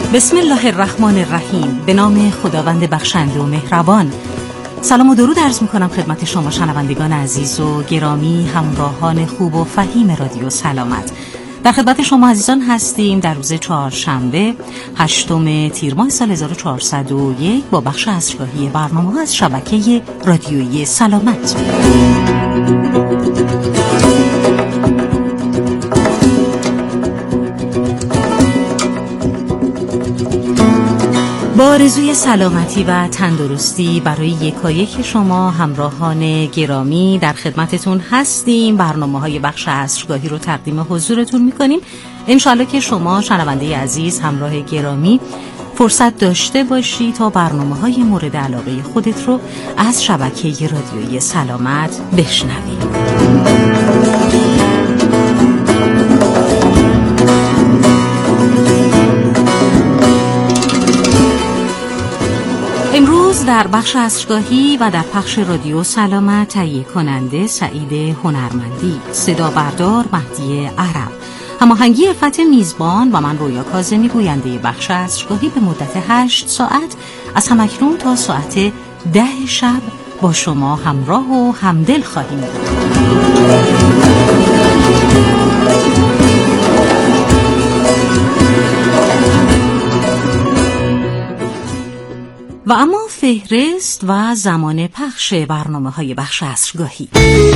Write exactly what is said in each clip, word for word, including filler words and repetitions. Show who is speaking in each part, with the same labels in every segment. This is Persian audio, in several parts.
Speaker 1: بسم الله الرحمن الرحیم. به نام خداوند بخشنده و مهربان. سلام و درود عرض می‌کنم خدمت شما شنوندگان عزیز و گرامی، همراهان خوب و فهیم رادیو سلامت. در خدمت شما عزیزان هستیم در روز چهارشنبه هشتم تیر ماه سال هزار و چهارصد و یک با بخش عصرگاهی برنامه‌ها از شبکه رادیویی سلامت. با آرزوی سلامتی و تندرستی برای یکایک شما همراهان گرامی در خدمتتون هستیم. برنامه‌های بخش عصرگاهی رو تقدیم حضورتون می‌کنیم. انشالله که شما شنونده عزیز، همراه گرامی، فرصت داشته باشی تا برنامه‌های مورد علاقه خودت رو از شبکه رادیویی سلامت بشنوی. امروز در بخش عصرگاهی و در پخش رادیو سلامت تهیه کننده سعید هنرمندی، صدا بردار مهدی عرب، هماهنگی عفت میزبان و من رویا کاظمی گوینده بخش عصرگاهی به مدت هشت ساعت از همکنون تا ساعت ده شب با شما همراه و همدل خواهیم بود. و اما فهرست و زمان پخش برنامه‌های بخش عصرگاهی.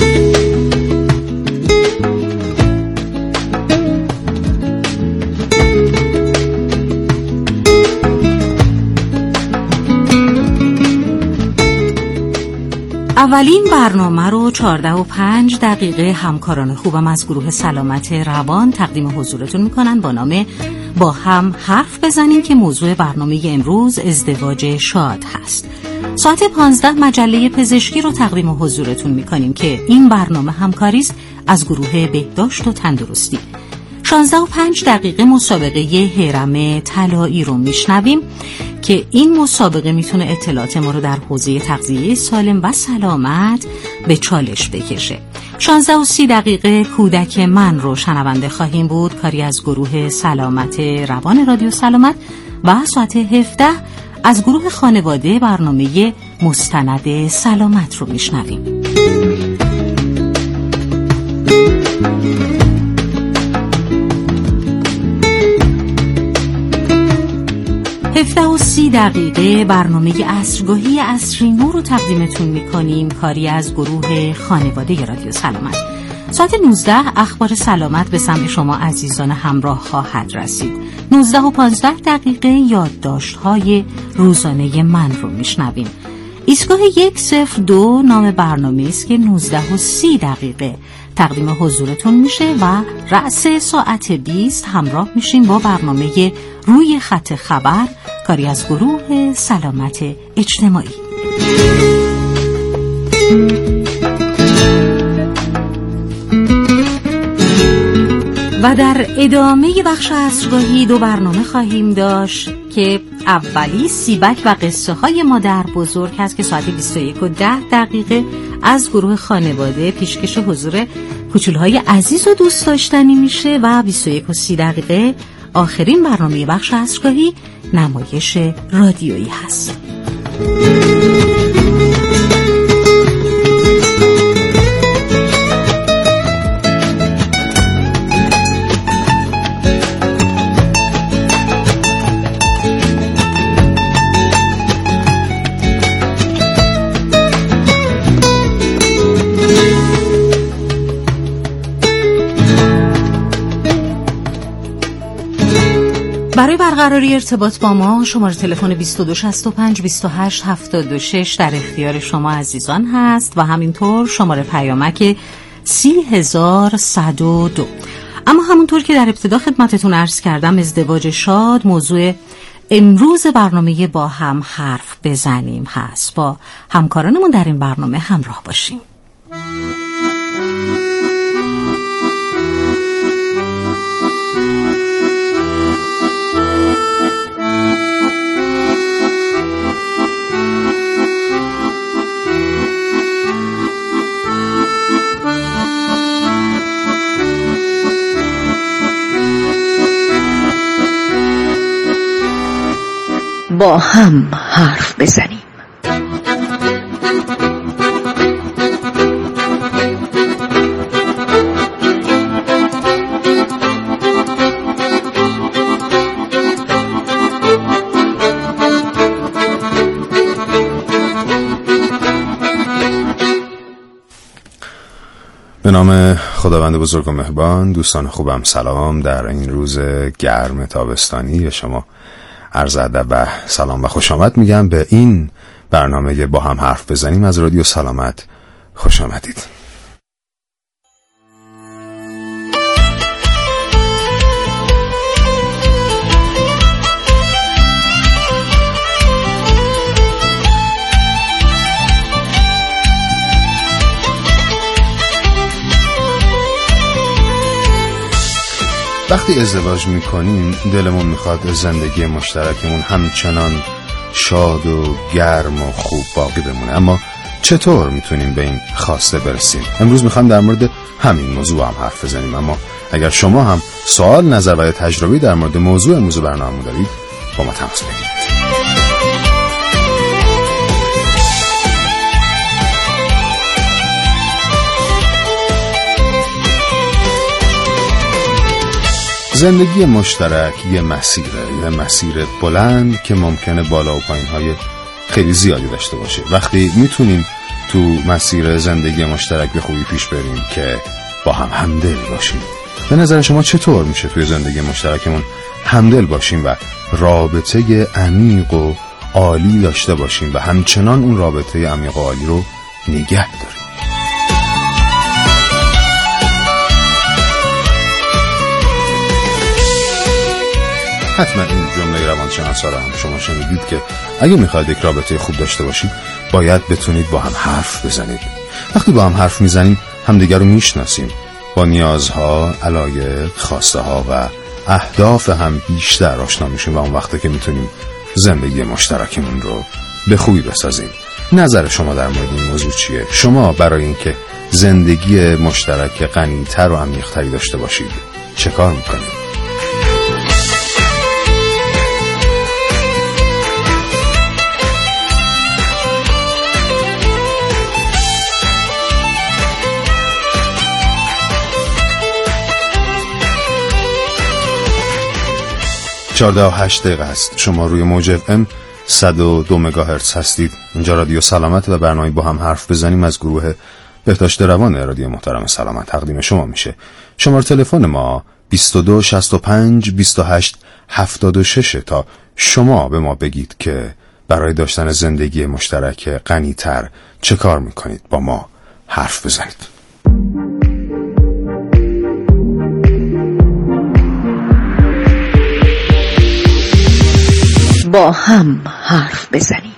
Speaker 1: اولین برنامه رو چهارده و پنج دقیقه همکاران خوبم از گروه سلامت روان تقدیم حضورتون میکنن با نام با هم حرف بزنیم که موضوع برنامه امروز ازدواج شاد هست. ساعت پانزده مجله پزشکی رو تقدیم حضورتون میکنیم که این برنامه همکاری است از گروه بهداشت و تندرستی. شانزده و پنج دقیقه مسابقه هرم طلایی رو میشنویم که این مسابقه میتونه اطلاعات ما رو در حوزه تغذیه سالم و سلامت به چالش بکشه. شانزده و سی دقیقه کودک من رو شنونده خواهیم بود، کاری از گروه سلامت روان رادیو سلامت. و ساعت هفده از گروه خانواده برنامه مستند سلامت رو میشنویم. هفده و سی دقیقه برنامه عصرگاهی عصری نو رو تقدیمتون میکنیم، کاری از گروه خانواده رادیو سلامت. ساعت نوزده اخبار سلامت به سمع شما عزیزان همراه خواهد رسید. نوزده و پانزده دقیقه یادداشت‌های روزانه من رو میشنویم. ایستگاه یک صفر دو نام برنامه است که نوزده و سی دقیقه تقدیم حضورتون میشه و رأس ساعت بیست همراه میشیم با برنامه روی خط خبر، کاری از گروه سلامت اجتماعی. و در ادامه بخش عصرگاهی دو برنامه خواهیم داشت که اولی سیبک و قصه های مادر بزرگ هست که ساعت بیست و یک و ده دقیقه از گروه خانواده پیشکش حضور کوچولوهای عزیز و دوست داشتنی میشه و بیست و یک و سی دقیقه آخرین برنامه بخش عصرگاهی نمایش رادیویی هست. برای برقراری ارتباط با ما شماره تلفن بیست و دو شصت و پنج بیست و هشت هفتاد و شش در اختیار شما عزیزان هست و همینطور شماره پیامک سی هزار صد و دو. اما همونطور که در ابتدا خدمتتون عرض کردم، ازدواج شاد موضوع امروز برنامه با هم حرف بزنیم هست. با همکارانمون در این برنامه همراه باشیم.
Speaker 2: با هم حرف بزنیم.
Speaker 3: به نام خداوند بزرگ و مهربان، دوستان خوبم سلام. در این روز گرم تابستانی به شما عرض ادب و سلام و خوش آمد میگم به این برنامه با هم حرف بزنیم از رادیو سلامت. خوش آمدید. وقتی ازدواج میکنیم دلمون میخواد زندگی مشترکمون همچنان شاد و گرم و خوب باقی بمونه، اما چطور میتونیم به این خواسته برسیم؟ امروز میخوام در مورد همین موضوع هم حرف بزنیم، اما اگر شما هم سوال، نظر و یا تجربی در مورد موضوع امروز برنامه دارید با ما تماس بگیرید. زندگی مشترک یه مسیره، یه مسیر بلند که ممکنه بالا و پایین‌های خیلی زیادی داشته باشه. وقتی میتونیم تو مسیر زندگی مشترک به خوبی پیش بریم که با هم همدل باشیم. به نظر شما چطور میشه توی زندگی مشترکمون همدل باشیم و رابطه عمیق و عالی داشته باشیم و همچنان اون رابطه عمیق و عالی رو نگه داریم؟ حتما این جمله روانشناسا رو هم شما شنیدید که اگه میخواید یک رابطه خوب داشته باشید باید بتونید با هم حرف بزنید. وقتی با هم حرف میزنیم همدیگر رو میشناسیم، با نیازها، علایق، خواسته ها و اهداف هم بیشتر آشنا میشیم و اون وقته که میتونیم زندگی مشترکمون رو به خوبی بسازیم. نظر شما در مورد این موضوع چیه؟ شما برای اینکه زندگی مشترک غنی‌تر و عمیق‌تری داشته باشید چه کار میکنید؟ چهارده و هشت دقیقه است. شما روی موج اف ام صد و دو مگاهرتز هستید. اینجا رادیو سلامت و برنامه با هم حرف بزنیم از گروه بهداشت روان رادیو محترم سلامت تقدیم شما میشه. شماره تلفن ما بیست و دو شصت و پنج بیست و هشت هفتاد و شش تا شما به ما بگید که برای داشتن زندگی مشترک غنی‌تر چه کار میکنید؟ با ما حرف بزنید.
Speaker 2: با هم حرف بزنیم.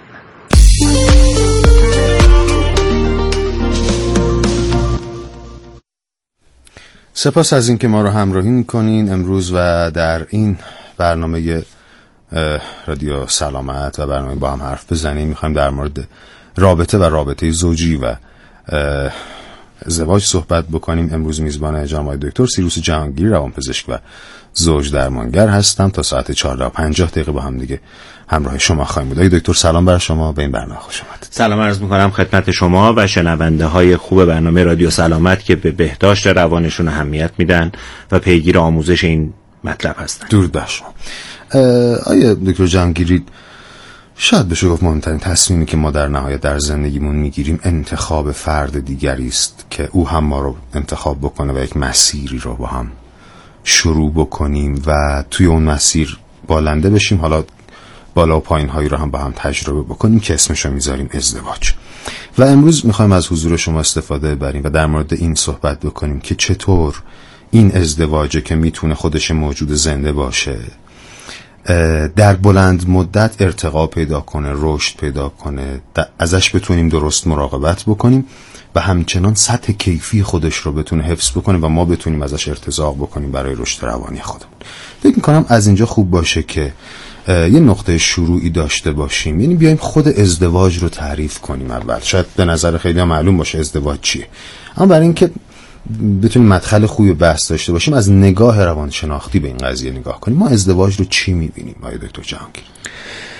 Speaker 3: سپاس از اینکه ما رو همراهی میکنین امروز و در این برنامه رادیو سلامت و برنامه با هم حرف بزنیم میخوایم در مورد رابطه و رابطه زوجی و ازدواج صحبت بکنیم. امروز میزبان جناب دکتر سیروس جهانگیری روانپزشک و زوج درمانگر هستم. تا ساعت چهارده و پنجاه دقیقه با هم دیگه همراه شما خواهیم بود. دکتر سلام بر شما، به این برنامه خوش آمدید.
Speaker 4: سلام عرض می‌کنم خدمت شما و شنونده های خوب برنامه رادیو سلامت که به بهداشت روانشون اهمیت میدن و پیگیر آموزش این مطلب هستن.
Speaker 3: درود بر شما. آیا دکتر جهانگیری شاید بشه گفت مهمترین تصمیمی که ما در نهایت در زندگیمون میگیریم انتخاب فرد دیگری است که او هم ما رو انتخاب بکنه و یک مسیری رو با هم شروع بکنیم و توی اون مسیر بالنده بشیم، حالا بالا و پایین هایی رو هم با هم تجربه بکنیم که اسمش رو میذاریم ازدواج. و امروز میخوایم از حضور شما استفاده ببریم و در مورد این صحبت بکنیم که چطور این ازدواجه که میتونه خودش موجود زنده باشه در بلند مدت ارتقا پیدا کنه، رشد پیدا کنه، ازش بتونیم درست مراقبت بکنیم و همچنان سطح کیفی خودش رو بتونه حفظ بکنه و ما بتونیم ازش ارتزاق بکنیم برای رشد روانی خودمون. فکر می‌کنم از اینجا خوب باشه که یه نقطه شروعی داشته باشیم، یعنی بیایم خود ازدواج رو تعریف کنیم اول. شاید به نظر خیلی ها معلوم باشه ازدواج چیه، اما برای اینکه بتونیم مدخل خوبی بحث داشته باشیم از نگاه روانشناختی به این قضیه نگاه کنیم. ما ازدواج رو چی می‌بینیم آقای دکتر جهانگیر؟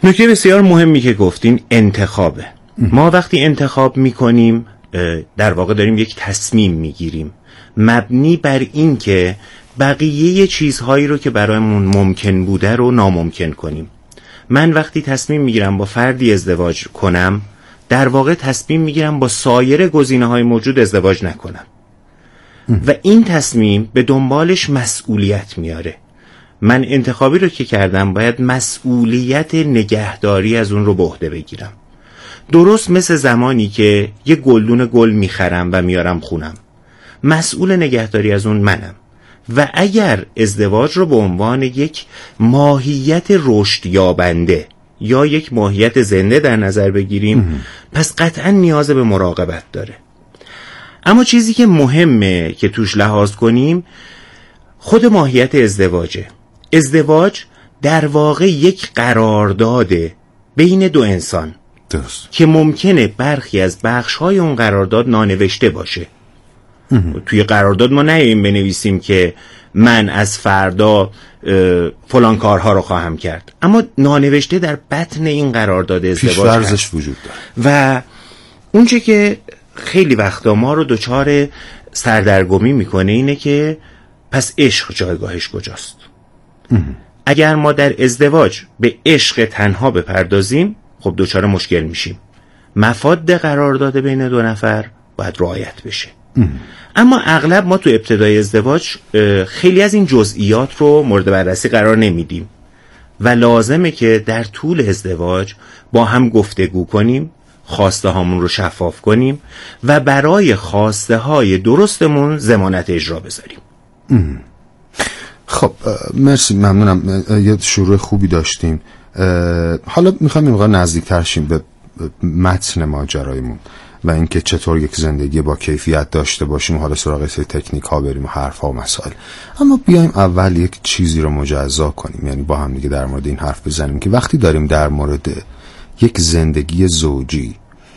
Speaker 4: نکته بسیار مهمی که گفتین انتخابه. ما وقتی انتخاب میکنیم در واقع داریم یک تصمیم میگیریم مبنی بر این که بقیه چیزهایی رو که برایمون ممکن بوده رو ناممکن کنیم. من وقتی تصمیم میگیرم با فردی ازدواج کنم، در واقع تصمیم میگیرم با سایر گزینه‌های موجود ازدواج نکنم و این تصمیم به دنبالش مسئولیت میاره. من انتخابی رو که کردم باید مسئولیت نگهداری از اون رو به عهده بگیرم. درست مثل زمانی که یه گلدون گل میخرم و میارم خونم، مسئول نگهداری از اون منم. و اگر ازدواج رو به عنوان یک ماهیت رشد یابنده یا یک ماهیت زنده در نظر بگیریم ام. پس قطعا نیاز به مراقبت داره. اما چیزی که مهمه که توش لحاظ کنیم خود ماهیت ازدواجه. ازدواج در واقع یک قرارداده بین دو انسان
Speaker 3: درست.
Speaker 4: که ممکنه برخی از بخش‌های اون قرارداد نانوشته باشه. ام. توی قرارداد ما نمی‌ایم بنویسیم که من از فردا فلان کارها رو خواهم کرد، اما نانوشته در بطن این قرارداد ازدواج
Speaker 3: پیش‌فرضش وجود داره.
Speaker 4: و اونچه که خیلی وقتا ما رو دچار سردرگمی میکنه اینه که پس عشق جایگاهش کجاست؟ ام. اگر ما در ازدواج به عشق تنها بپردازیم خب دچار مشکل میشیم. مفاد قرارداد بین دو نفر باید رعایت بشه. ام. اما اغلب ما تو ابتدای ازدواج خیلی از این جزئیات رو مورد بررسی قرار نمیدیم و لازمه که در طول ازدواج با هم گفتگو کنیم، خواسته هامون رو شفاف کنیم و برای خواسته های درستمون ضمانت اجرا بذاریم.
Speaker 3: ام. خب مرسی، ممنونم. یه شروع خوبی داشتیم. حالا میخوایم این مقدار نزدیکتر شیم به متن ماجرایمون و اینکه چطور یک زندگی با کیفیت داشته باشیم. حالا سراغ سری تکنیک ها بریم و حرف ها و مسائل. اما بیایم اول یک چیزی رو مجزا کنیم، یعنی با هم دیگه در مورد این حرف بزنیم که وقتی داریم در مورد یک زندگی زوجی،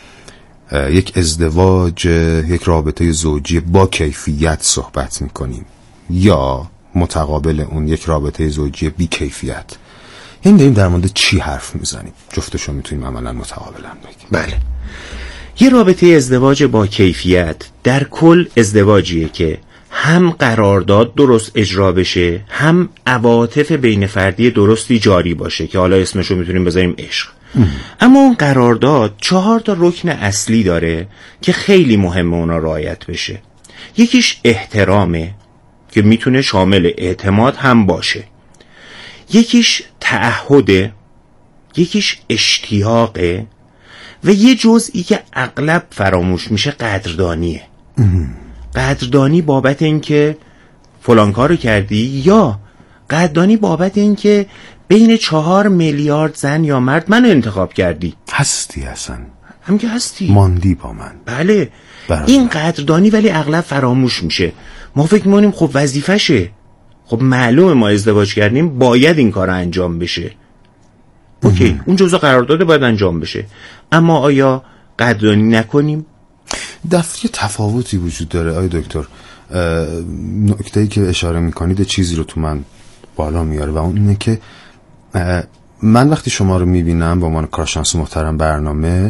Speaker 3: یک ازدواج، یک رابطه زوجی با کیفیت صحبت میکنیم یا متقابل اون یک رابطه زوجی بی کیفیت، این داریم در مورد چی حرف میزنیم؟ جفتشو میتونیم عملا متقابلا بگیم.
Speaker 4: بله، یه رابطه ازدواج با کیفیت در کل ازدواجیه که هم قرارداد درست اجرا بشه، هم عواطف بین فردی درستی جاری باشه که حالا اسمشو میتونیم بذاریم عشق. ام. اما اون قرارداد چهار تا رکن اصلی داره که خیلی مهمه اونا رعایت بشه. یکیش احترامه که میتونه شامل اعتماد هم باشه، یکیش تعهده، یکیش اشتیاقه و یه جزئی که اغلب فراموش میشه قدردانیه. ام. قدردانی بابت این که فلان کارو کردی، یا قدردانی بابت این که بین چهار میلیارد زن یا مرد منو انتخاب کردی.
Speaker 3: هستی اصلا،
Speaker 4: هم که هستی،
Speaker 3: ماندی با من.
Speaker 4: بله
Speaker 3: برای.
Speaker 4: این قدردانی ولی اغلب فراموش میشه. ما فکر می‌کنیم خب وظیفشه، خب معلومه ما ازدواج کردیم باید این کار انجام بشه. اوکی ام. اون جزء قرارداد باید انجام بشه، اما آیا قدردانی نکنیم؟
Speaker 3: دفعه تفاوتی وجود داره آی دکتر. نکته‌ای که اشاره میکنید چیزی رو تو من بالا میاره و اون اینه که من وقتی شما رو میبینم با عنوان کارشناس محترم برنامه،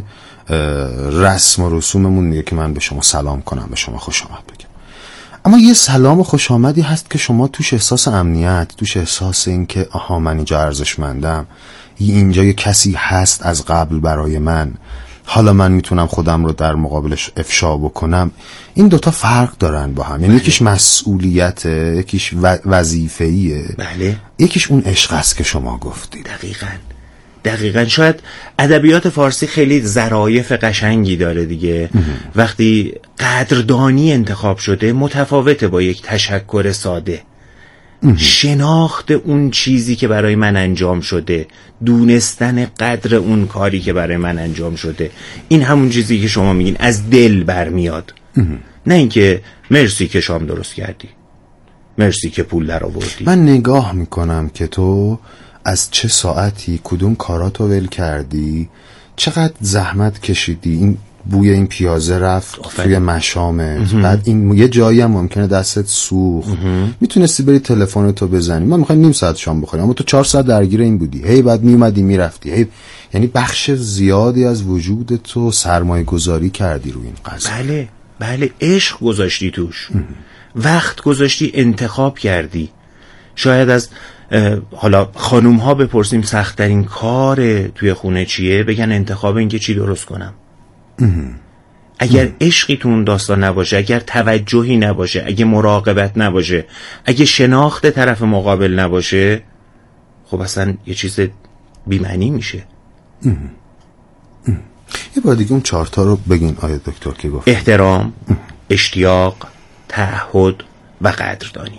Speaker 3: رسم و رسوممون میگه که من به شما سلام کنم، به شما خوش آمد بگم. اما یه سلام و خوش آمدی هست که شما توش احساس امنیت، توش احساس این که آها من اینجا ارزشمندم، اینجا یه کسی هست از قبل برای من، حالا من میتونم خودم رو در مقابلش افشا بکنم. این دوتا فرق دارن با هم، یعنی یکیش مسئولیت، یکیش وظیفه‌ایه،
Speaker 4: بله،
Speaker 3: یکیش اون عشق است که شما گفتید.
Speaker 4: دقیقاً دقیقاً شاید ادبیات فارسی خیلی ظرایف قشنگی داره دیگه. ام. وقتی قدردانی انتخاب شده متفاوته با یک تشکر ساده. ام. شناخت اون چیزی که برای من انجام شده، دونستن قدر اون کاری که برای من انجام شده، این همون چیزی که شما میگین از دل برمیاد. ام. نه اینکه مرسی که شام درست کردی، مرسی که پول در آوردی.
Speaker 3: من نگاه میکنم که تو از چه ساعتی کدوم کاراتو ول کردی، چقدر زحمت کشیدی. این بوی این پیازه رفت
Speaker 4: آفرین.
Speaker 3: توی مشامت، بعد این یه جایی هم ممکنه دستت سوخت، میتونستی بری تلفنتو بزنی ما میخوایم نیم ساعت شام بخوریم، اما تو چهار ساعت درگیر این بودی، هی بعد میومدی میرفتی، هی یعنی بخش زیادی از وجود تو سرمایه گذاری کردی روی این قضیه.
Speaker 4: بله بله، عشق گذاشتی توش، وقت گذاشتی، انتخاب کردی. شاید از حالا خانوم ها بپرسیم سخت‌ترین کار توی خونه چیه، بگن انتخاب این که چی درست کنم. اگر عشقی تو اون داستان نباشه، اگر توجهی نباشه، اگه مراقبت نباشه، اگه شناخت طرف مقابل نباشه، خب اصلا یه چیز بی‌معنی میشه.
Speaker 3: ام. ام. یه بار دیگه اون چهارتا رو بگین آیا دکتر که گفت.
Speaker 4: احترام، اشتیاق، تعهد و قدردانی.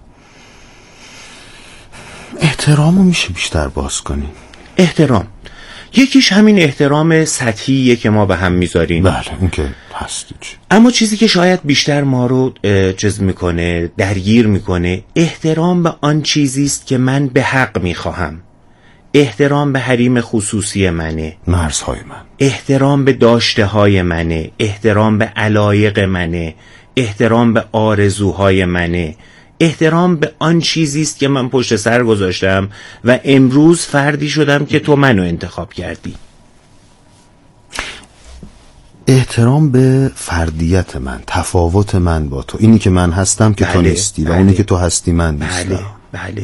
Speaker 3: احترامو میشه بیشتر باز کنی؟
Speaker 4: احترام یکیش همین احترام سطحیه که ما به هم میذاریم.
Speaker 3: بله این که هست.
Speaker 4: اما چیزی که شاید بیشتر ما رو چیز میکنه، درگیر میکنه، احترام به آن چیزیست که من به حق میخواهم. احترام به حریم خصوصی منه،
Speaker 3: مرزهای من.
Speaker 4: احترام به داشته های منه، احترام به علایق منه، احترام به آرزوهای منه، احترام به آن چیزیست که من پشت سر گذاشتم و امروز فردی شدم که تو منو انتخاب کردی.
Speaker 3: احترام به فردیت من، تفاوت من با تو، اینی که من هستم که بله، تو نیستی بله، و اونی که تو هستی من نیستم.
Speaker 4: بله بله.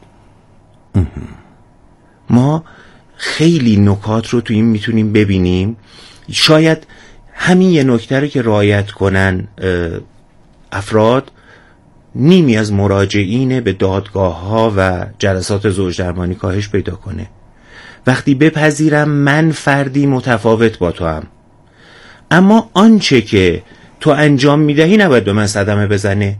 Speaker 4: ما خیلی نکات رو تو این میتونیم ببینیم. شاید همین یه نکته رو که رعایت کنن افراد، نیمی از مراجعین به دادگاه ها و جلسات زوج درمانی کاهش پیدا کنه. وقتی بپذیرم من فردی متفاوت با تو هم، اما آنچه که تو انجام میدهی نباید به من صدمه بزنه.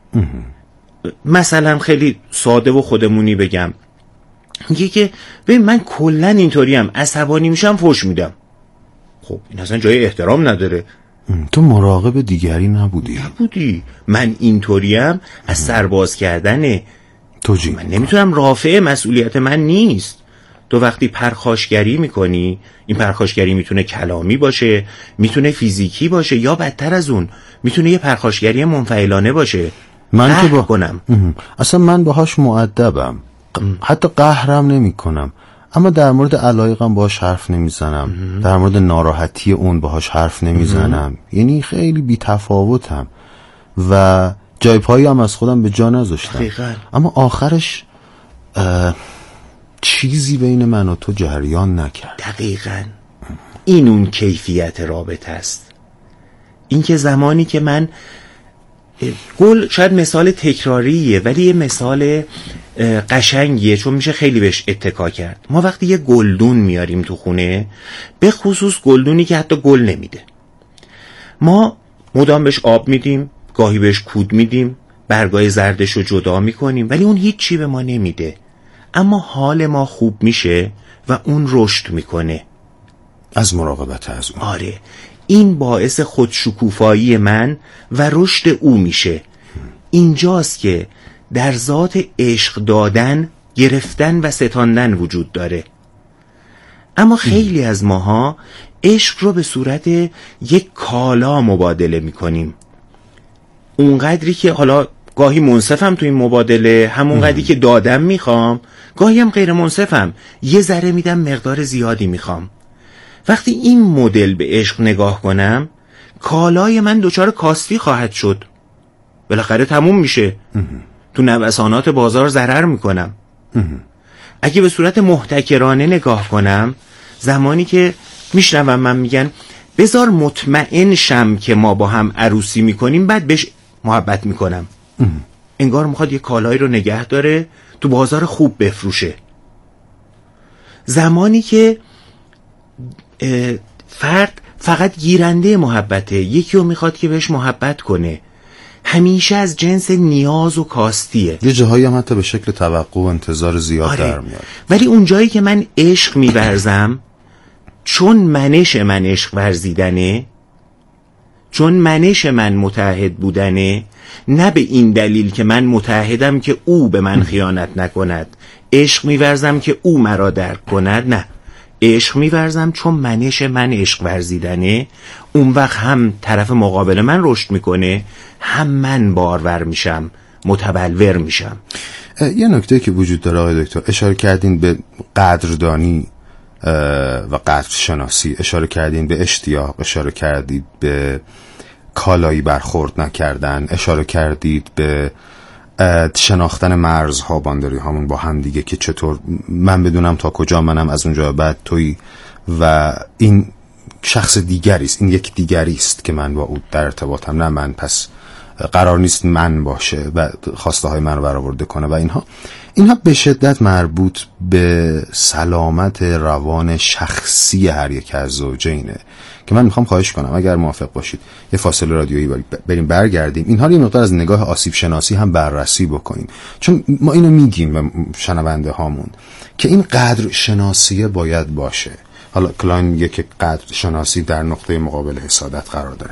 Speaker 4: مثلا خیلی ساده و خودمونی بگم، میگه که ببین من کلن اینطوریم، عصبانی میشم فوش میدم. خب این اصلا جای احترام نداره.
Speaker 3: تو مراقب دیگری نبودی
Speaker 4: نبودی من اینطوریم، از سرباز کردنه
Speaker 3: تو جی.
Speaker 4: من نمیتونم، رافع مسئولیت من نیست. تو وقتی پرخاشگری میکنی، این پرخاشگری میتونه کلامی باشه، میتونه فیزیکی باشه، یا بدتر از اون میتونه یه پرخاشگری منفعلانه باشه.
Speaker 3: من که با
Speaker 4: کنم
Speaker 3: اصلا من باهاش مؤدبم، حتی قهرم نمی کنم، اما در مورد علایقم باهاش حرف نمیزنم، در مورد ناراحتی اون باهاش حرف نمیزنم. یعنی خیلی بی تفاوتم و جای پایی هم از خودم به جا نذاشتم.
Speaker 4: دقیقاً.
Speaker 3: اما آخرش چیزی بین من و تو جریان نکرد.
Speaker 4: دقیقاً. این اون کیفیت رابطه است. این که زمانی که من گل، شاید مثال تکراریه ولی یه مثال قشنگیه، چون میشه خیلی بهش اتکا کرد. ما وقتی یه گلدون میاریم تو خونه، به خصوص گلدونی که حتی گل نمیده، ما مدام بهش آب میدیم، گاهی بهش کود میدیم، برگای زردش رو جدا میکنیم، ولی اون هیچ چی به ما نمیده. اما حال ما خوب میشه و اون رشد میکنه
Speaker 3: از مراقبت از اون.
Speaker 4: آره، این باعث خودشکوفایی من و رشد او میشه. اینجاست که در ذات عشق دادن، گرفتن و ستاندن وجود داره. اما خیلی از ماها عشق رو به صورت یک کالا مبادله میکنیم. اونقدری که حالا گاهی منصفم تو این مبادله، همون قدری که دادم میخوام، گاهی هم غیر منصفم، یه ذره میدم مقدار زیادی میخوام. وقتی این مدل به عشق نگاه کنم، کالای من دچار کاستی خواهد شد، بالاخره تموم میشه، تو نوسانات بازار ضرر میکنم. اگه به صورت محتکرانه نگاه کنم، زمانی که میشنوم من میگن بذار مطمئن شم که ما با هم عروسی میکنیم بعد بهش محبت میکنم، انگار میخواد یه کالایی رو نگه داره تو بازار خوب بفروشه. زمانی که فرد فقط گیرنده محبته، یکی رو میخواد که بهش محبت کنه، همیشه از جنس نیاز و کاستیه.
Speaker 3: یه جاهایی هم حتی به شکل توقع و انتظار زیاد
Speaker 4: آره.
Speaker 3: در میاد.
Speaker 4: ولی اون جایی که من عشق میورزم، چون منش من عشق ورزیدنه، چون منش من متعهد بودنه، نه به این دلیل که من متعهدم که او به من خیانت نکند، عشق میورزم که او مرا درک کند، نه، عشق می‌ورزم چون منش من عشق ورزیدنه، اون وقت هم طرف مقابل من رشد میکنه، هم من بارور میشم، متبلور میشم.
Speaker 3: یه نکته که وجود داره آقای دکتر، اشاره کردین به قدردانی و قدر شناسی، اشاره کردین به اشتیاق، اشاره کردید به کالایی برخورد نکردن، اشاره کردید به شناختن مرزها، بانداری هامون با هم دیگه، که چطور من بدونم تا کجا منم، از اونجا بعد توی، و این شخص دیگری است، این یک دیگری است که من با او در ارتباطم، نه من، پس قرار نیست من باشه و خواسته های من رو برآورده کنه و اینها اینها به شدت مربوط به سلامت روان شخصی هر یک از زوجینه که من میخوام خواهش کنم اگر موافق باشید یه فاصله رادیویی بریم برگردیم، اینها رو یه مقدار از نگاه آسیب شناسی هم بررسی بکنیم، چون ما اینو میگیم به شنونده هامون که این قدر شناسی باید باشه. حالا کلاین میگه که قدر شناسی در نقطه مقابل حسادت قرار داره.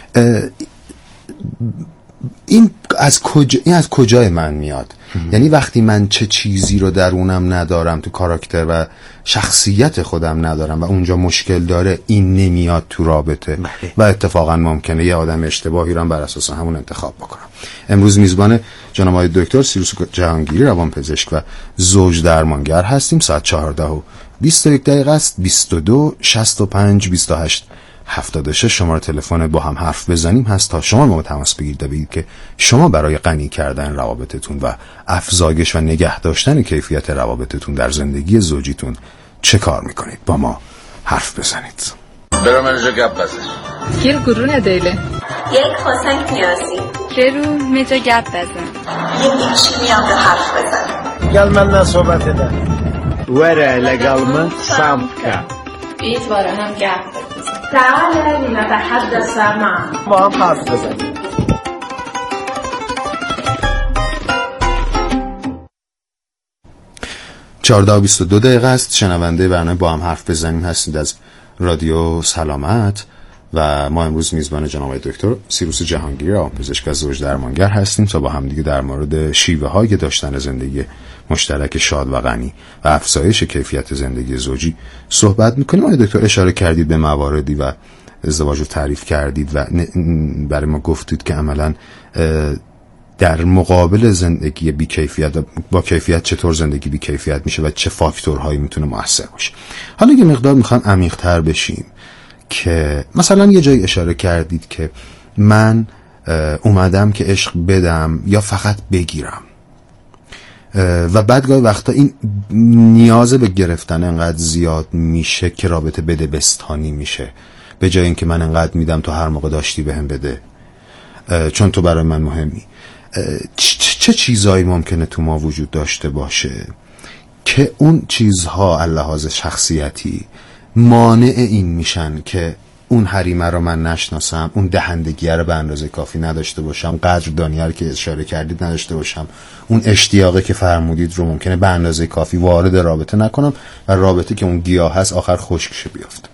Speaker 3: این از کجا این از کجای من میاد؟ یعنی وقتی من چه چیزی رو درونم ندارم، تو کاراکتر و شخصیت خودم ندارم و اونجا مشکل داره، این نمیاد تو رابطه بله. و اتفاقا ممکنه یه آدم اشتباهی رو بر اساس همون انتخاب بکنم. امروز میزبان جناب آقای دکتر سیروس جهانگیری روانپزشک و زوج درمانگر هستیم. ساعت چهارده و بیست و یک دقیقه است. بیست و دو شصت و پنج بیست و هشت هفتاد و شش شماره تلفن با هم حرف بزنیم هست تا شما ما تماس بگیرید و بگید که شما برای غنی کردن روابطتون و افزایش و نگه داشتن کیفیت روابطتون در زندگی زوجیتون چه کار میکنید. با ما حرف بزنید.
Speaker 5: برام اینجا گپ بزن.
Speaker 6: گیر گروه دیله.
Speaker 7: یک خواستن نیازی.
Speaker 6: برو میجا گپ بزن.
Speaker 7: یک چی میام به حرف بزن.
Speaker 8: گل من نه صحبت ده.
Speaker 9: وره لگلمه سامکا.
Speaker 7: بیت واره هم گپ بزن. تعالى لنتحدث معا.
Speaker 8: ما هم حرف بزنیم.
Speaker 3: چهارده و بیست و دو دقیقه است. شنونده برنامه با هم حرف بزنیم هستید از رادیو سلامت و ما امروز میزبان جناب آقای دکتر سیروس جهانگیری روانپزشک و زوج درمانگر هستیم تا با هم دیگه در مورد شیوه های داشتن زندگی مشترک شاد و غنی و افزایش کیفیت زندگی زوجی صحبت میکنیم. آقای دکتر اشاره کردید به مواردی و ازدواج رو تعریف کردید و برای ما گفتید که عملاً در مقابل زندگی بی کیفیت با کیفیت چطور زندگی بی کیفیت میشه و چه فاکتورهایی میتونه مؤثر باشه. حالا یه مقدار میخوام عمیق‌تر بشیم که مثلا یه جایی اشاره کردید که من اومدم که عشق بدم یا فقط بگیرم و بعد گاهی وقتا این نیاز به گرفتن انقدر زیاد میشه که رابطه بده بستانی میشه، به جای اینکه من انقدر میدم تو هر موقع داشتی بهم بده چون تو برای من مهمی. چه چیزایی ممکنه تو ما وجود داشته باشه که اون چیزها اللحاظ شخصیتی مانع این میشن که اون حریمه رو من نشناسم، اون دهندگیه رو به اندازه کافی نداشته باشم، قدردانی رو که اشاره کردید نداشته باشم، اون اشتیاقی که فرمودید رو ممکنه به اندازه کافی وارد رابطه نکنم و رابطه که اون گیاه هست آخر خشک شه بیفته.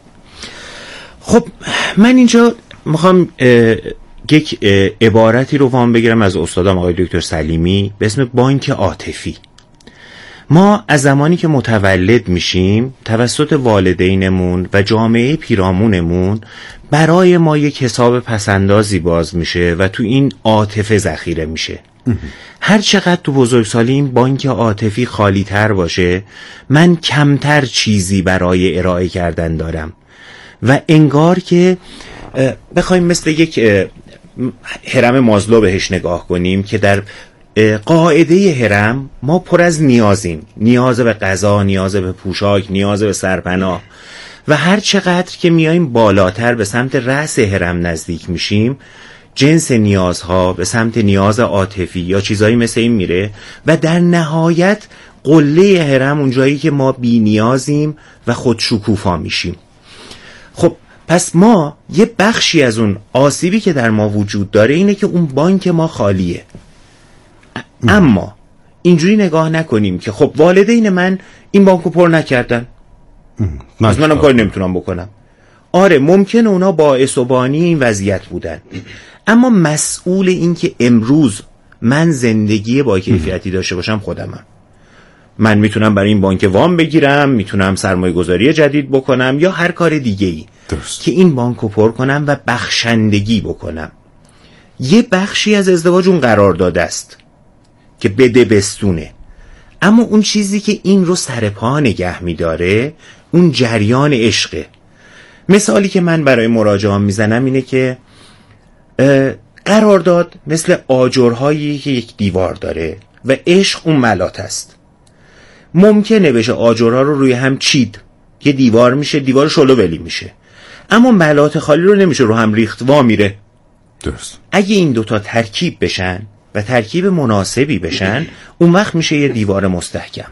Speaker 4: خب من اینجا میخوام یک عبارتی رو وام بگیرم از استادم آقای دکتر سلیمی به اسم بانک عاطفی. ما از زمانی که متولد میشیم توسط والدینمون و جامعه پیرامونمون برای ما یک حساب پسندازی باز میشه و تو این عاطفه ذخیره میشه. هر چقدر تو بزرگسالی این بانک عاطفی خالی تر باشه من کمتر چیزی برای ارائه کردن دارم و انگار که بخوایم مثل یک هرم مازلو بهش نگاه کنیم که در قاعده هرم ما پر از نیازیم، نیاز به غذا، نیاز به پوشاک، نیاز به سرپناه و هر چقدر که میایم بالاتر به سمت رأس هرم نزدیک میشیم جنس نیازها به سمت نیاز عاطفی یا چیزایی مثل این میره و در نهایت قله هرم اونجایی که ما بی نیازیم و خودشکوفا میشیم. خب پس ما یه بخشی از اون آسیبی که در ما وجود داره اینه که اون بانک ما خالیه. اما اینجوری نگاه نکنیم که خب والدین من این بانکو پر نکردن از منم کاری نمیتونم بکنم. آره ممکنه اونا باعث و بانی این وضعیت بودن، اما مسئول این که امروز من زندگی با کیفیتی داشته باشم خودمم. من میتونم برای این بانک وام بگیرم، میتونم سرمایه گذاری جدید بکنم یا هر کار دیگه ای که این بانکو پر کنم و بخشندگی بکنم. یه بخشی از ازدواج اون قرارداد است که بده بستونه، اما اون چیزی که این رو سر پا نگه میداره اون جریان عشقه. مثالی که من برای مراجعان میزنم اینه که قرارداد مثل آجرهایی که یک دیوار داره و عشق اون ملات است. ممکنه بشه آجرها رو روی هم چید، یه دیوار میشه، دیوار شلو ولی میشه، اما ملات خالی رو نمیشه رو هم ریخت، وا میره.
Speaker 3: درست.
Speaker 4: اگه این دوتا ترکیب بشن و ترکیب مناسبی بشن اون وقت میشه یه دیوار مستحکم.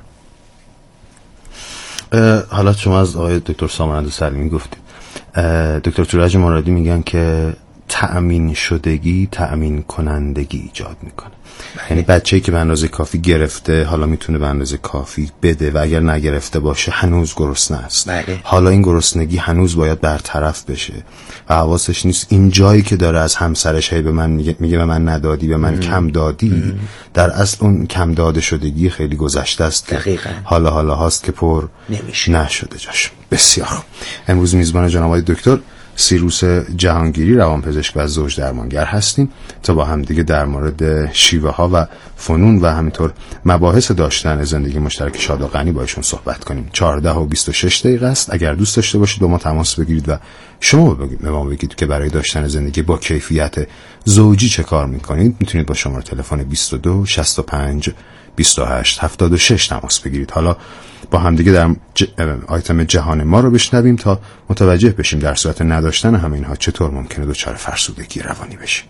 Speaker 3: حالا شما از آقای دکتر سامانند سلیمی گفتید، دکتر تورج مرادی میگن که تأمین شدگی تأمین کنندگی ایجاد میکنه. یعنی بچه‌ای که به اندازه کافی گرفته حالا میتونه به اندازه کافی بده و اگر نگرفته باشه هنوز گرسنه است.
Speaker 4: بله.
Speaker 3: حالا این گرسنگی هنوز باید برطرف بشه و حواسش نیست این جایی که داره از همسرش هی به من میگه میگه به من ندادی، به من ام. کم دادی، ام. در اصل اون کم داده شدگی خیلی گذشته است که
Speaker 4: دقیقاً.
Speaker 3: حالا حالا هاست که پر
Speaker 4: نمیشه.
Speaker 3: نشده جاش. بسیار. امروز میزبان جناب آقای دکتر سیروس جهانگیری روانپزشک و زوج درمانگر هستیم تا با هم دیگه در مورد شیوه ها و فنون و همینطور مباحث داشتن زندگی مشترک شاد و غنی با ایشون صحبت کنیم. چهارده و بیست و شش دقیقه است. اگر دوست داشته باشید با ما تماس بگیرید و شما به ما بگید که برای داشتن زندگی با کیفیت زوجی چه کار میکنید، میتونید با شماره تلفن بیست و دو شصت و پنج بیست و هشت هفتاد و شش تماس بگیرید. حالا با هم دیگه در ج... آیتم جهان ما رو بشنویم تا متوجه بشیم در صورت نداشتن همه اینها چطور ممکنه دچار فرسودگی روانی بشیم.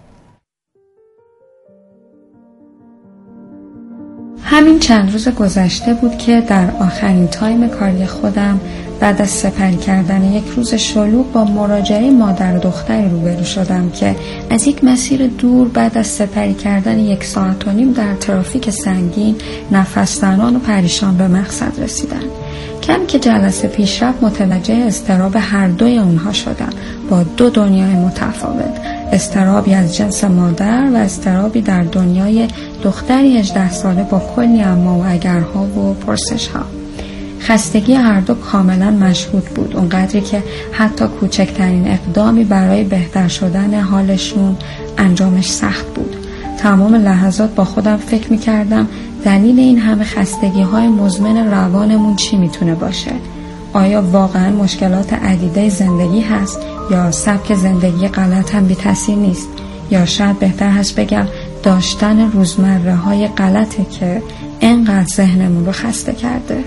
Speaker 10: همین چند روز گذشته بود که در آخرین تایم کاری خودم بعد از سپری کردن یک روز شلوغ با مراجعه مادر و دختری روبرو شدم که از یک مسیر دور بعد از سپری کردن یک ساعت و نیم در ترافیک سنگین نفس زنان و پریشان به مقصد رسیدن. کمی که جلسه پیش رفت متوجه اضطراب هر دوی اونها شدم با دو دنیای متفاوت، اضطرابی از جنس مادر و اضطرابی در دنیای دختری هجده ساله با کلی اما و اگرها و پرسش‌ها. خستگی هر دو کاملا مشهود بود، اونقدری که حتی کوچکترین اقدامی برای بهتر شدن حالشون انجامش سخت بود. تمام لحظات با خودم فکر می‌کردم دلیل این همه خستگی‌های مزمن روانمون چی میتونه باشه؟ آیا واقعا مشکلات عدیده زندگی هست یا سبک زندگی غلط هم بی تاثیر نیست؟ یا شاید بهتر هست بگم داشتن روزمره های غلطه که اینقدر ذهنمون رو خسته کرده.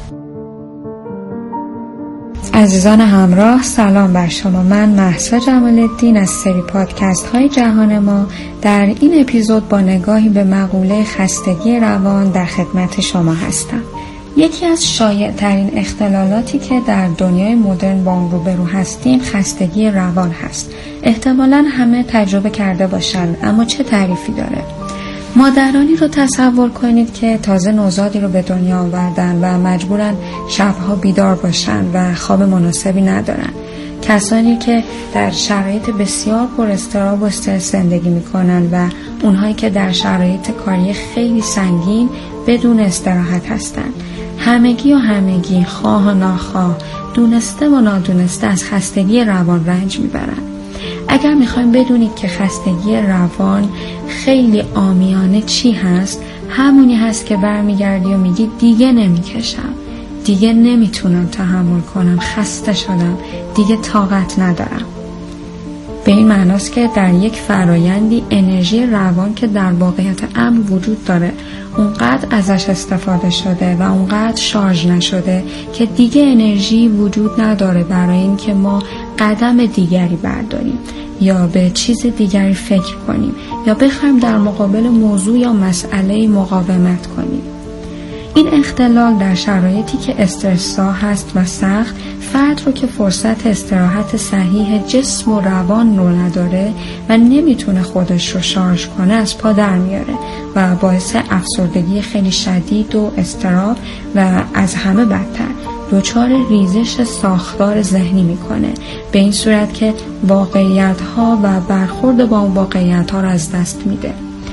Speaker 10: عزیزان همراه، سلام بر شما. من مهسا جمال الدین از سری پادکست های جهان ما در این اپیزود با نگاهی به مقوله خستگی روان در خدمت شما هستم. یکی از شایع ترین اختلالاتی که در دنیای مدرن با اون روبرو هستیم خستگی روان هست. احتمالاً همه تجربه کرده باشن، اما چه تعریفی داره؟ مادرانی رو تصور کنید که تازه نوزادی رو به دنیا آوردن و مجبورن شبها بیدار باشن و خواب مناسبی ندارن. کسانی که در شرایط بسیار پر اضطراب و استرس زندگی میکنن و اونهایی که در شرایط کاری خیلی سنگین بدون استراحت هستن. همگی و همگی، خواه و ناخواه، دونسته و نادونسته از خستگی روان رنج میبرن. اگر میخوایم بدونید که خستگی روان خیلی عامیانه چی هست، همونی هست که برمیگردی و میگی دیگه نمیکشم، دیگه نمیتونم تحمل کنم، خسته شدم، دیگه طاقت ندارم. به این معناست که در یک فرایندی انرژی روان که در واقعیت امر وجود داره اونقدر ازش استفاده شده و اونقدر شارژ نشده که دیگه انرژی وجود نداره برای این که ما قدم دیگری برداریم یا به چیز دیگری فکر کنیم یا بخوایم در مقابل موضوع یا مسئله مقاومت کنیم. این اختلال در شرایطی که استرس‌زا هست و سخت، فرد رو که فرصت استراحت صحیح جسم و روان رو نداره و نمیتونه خودش رو شارژ کنه از پا در میاره و باعث افسردگی خیلی شدید و اضطراب و از همه بدتر دچار ریزش ساختار ذهنی میکنه، به این صورت که واقعیت‌ها و برخورد با اون واقعیت‌ها رو از دست میده.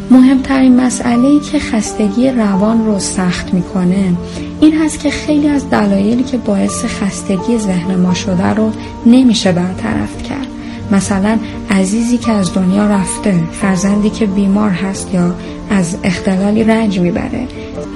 Speaker 10: مهمترین مسئله‌ای که خستگی روان رو سخت میکنه این هست که خیلی از دلایلی که باعث خستگی ذهن ما شده رو نمیشه برطرف کرد. مثلا عزیزی که از دنیا رفته، فرزندی که بیمار هست یا از اختلالی رنج میبره